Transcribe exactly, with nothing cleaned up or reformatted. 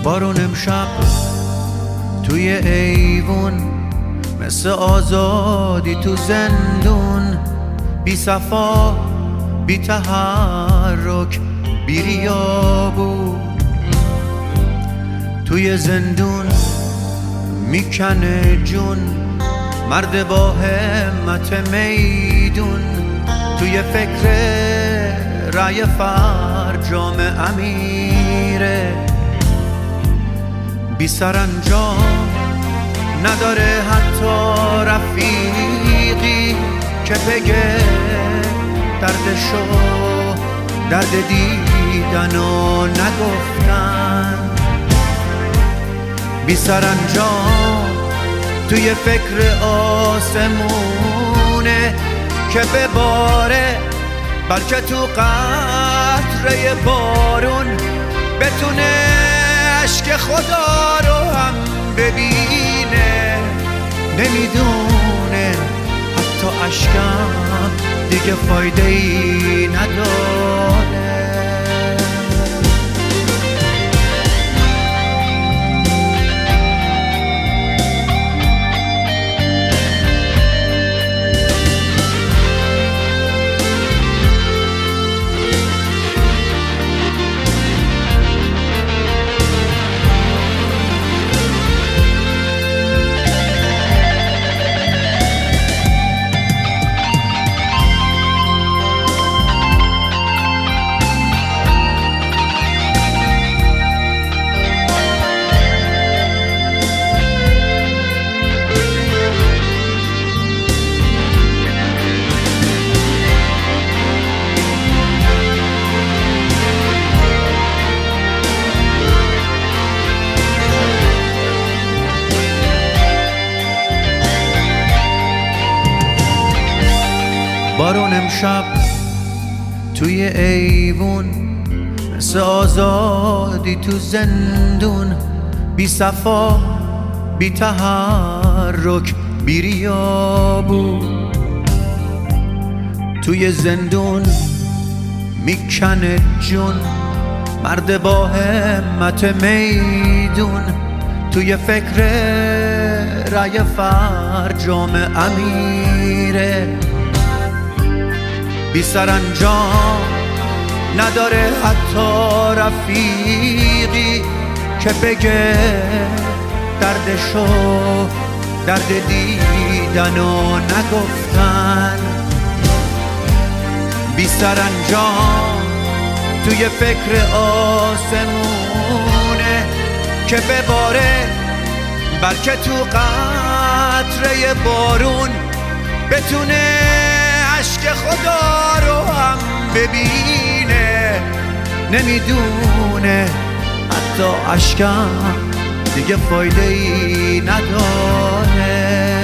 بارون امشب توی ایوون مثل آزادی تو زندون، بی صفا بی تحرک بی ریا بود. توی زندون میکنه جون مرد با همت میدون، توی فکر رای فرجام امیره، بی سرانجام نداره حتی رفیقی که بگه دردشو درد دیدن و نگفتن. بی سرانجام توی فکر آسمونه که بباره، بلکه تو قطره بارون بتونه عشق خدا رو هم ببینه. نمیدونه حتی عشقم دیگه فایده ای نداره. بارون امشب توی ایوون مثل آزادی تو زندون، بی صفا بی تحرک بی ریا بود. توی زندون میکنه جون مرد با همت میدون، توی فکر رای فرجام امیره، بی سرانجام نداره حتی رفیقی که بگه دردشو درد دیدن و نگفتن. بی سرانجام توی فکر آسمونه که بباره، بلکه تو قطره بارون بتونه عشق خدا رو هم ببینه. نمیدونه حتی عشقم دیگه فایده ای نداره.